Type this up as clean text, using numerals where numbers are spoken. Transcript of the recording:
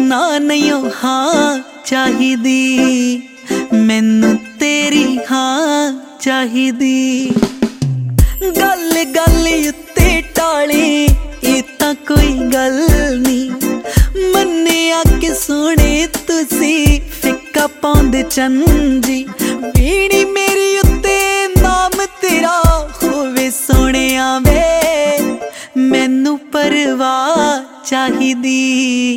ना नहीं हाँ चाहिदी, मैनू तेरी हाँ चाहिदी। गल गल उत्ते टाले ये तां कोई गल नी, मन्निया कि सोने तुसी फिक्का पाउंदे चंजी बीड़ी में